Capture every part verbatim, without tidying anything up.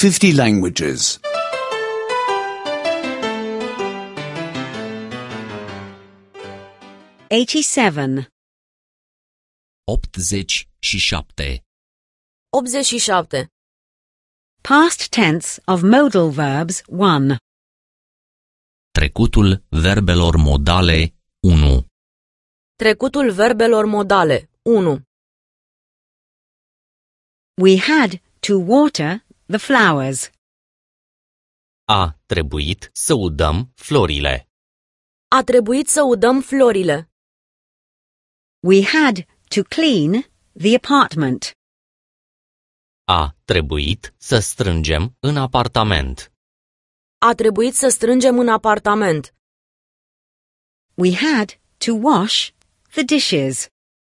fifty languages. eighty-seven. optzeci și șapte. optzeci și șapte. Past tense of modal verbs one. Trecutul verbelor modale unu. Trecutul verbelor modale unu. We had to water the flowers. A trebuit să udăm florile. A trebuit să udăm florile. We had to clean the apartment. A trebuit să strângem în apartament. A trebuit să strângem în apartament. We had to wash the dishes.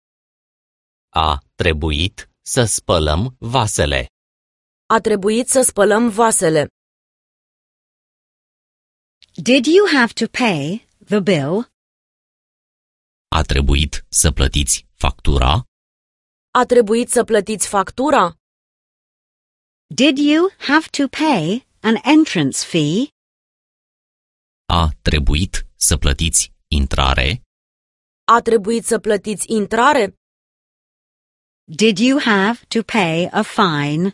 A trebuit să spălăm vasele. A trebuit să spălăm vasele. Did you have to pay the bill? A trebuit să plătiți factura. A trebuit să plătiți factura. Did you have to pay an entrance fee? A trebuit să plătiți intrare. A trebuit să plătiți intrare. Did you have to pay a fine?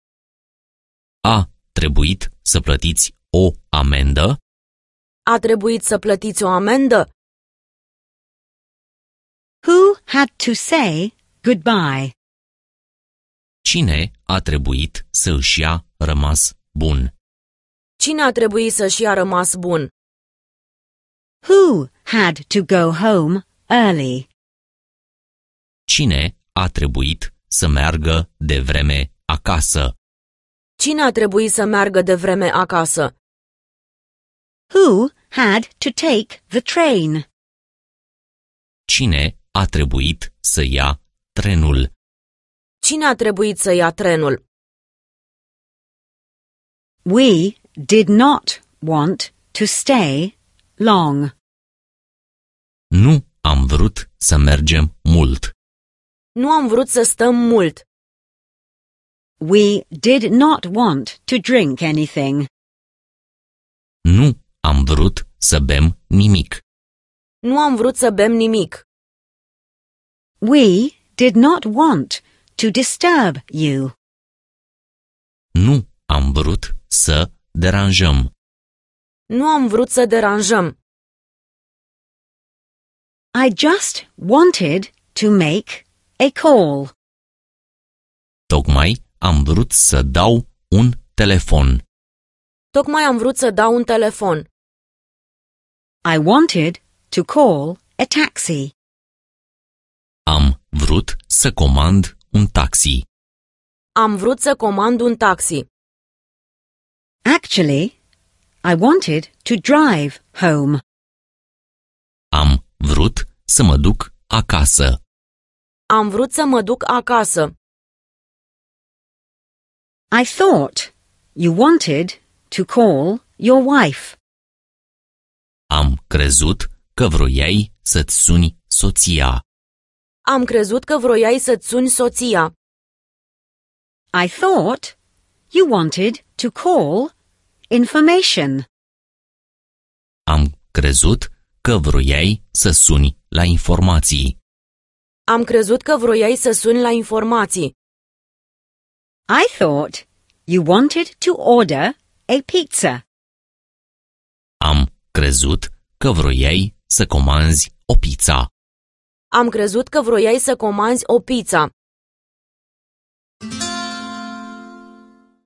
A trebuit să plătiți o amendă. A trebuit să plătiți o amendă. Who had to say goodbye? Cine a trebuit să își ia rămas bun? Cine a trebuit să-și ia rămas bun? Who had to go home early? Cine a trebuit să meargă de vreme acasă? Cine a trebuit să meargă de vreme acasă? Who had to take the train? Cine a trebuit să ia trenul? Cine a trebuit să ia trenul? We did not want to stay long. Nu am vrut să mergem mult. Nu am vrut să stăm mult. We did not want to drink anything. Nu am vrut să bem nimic. Nu am vrut să bem nimic. We did not want to disturb you. Nu am vrut să deranjăm. Nu am vrut să deranjăm. I just wanted to make a call. Tocmai am vrut să dau un telefon. Tocmai am vrut să dau un telefon. I wanted to call a taxi. Am vrut să comand un taxi. Am vrut să comand un taxi. Actually, I wanted to drive home. Am vrut să mă duc acasă. Am vrut să mă duc acasă. I thought you wanted to call your wife. Am crezut că vroiai să-ți suni soția. Am crezut că vroiai să-ți suni soția. I thought you wanted to call information. Am crezut că vroiai să suni la informații. Am crezut că vroiai să suni la informații. I thought you wanted to order a pizza. Am crezut că vroiai să comanzi o pizza. Am crezut că vroiai să comanzi o pizza.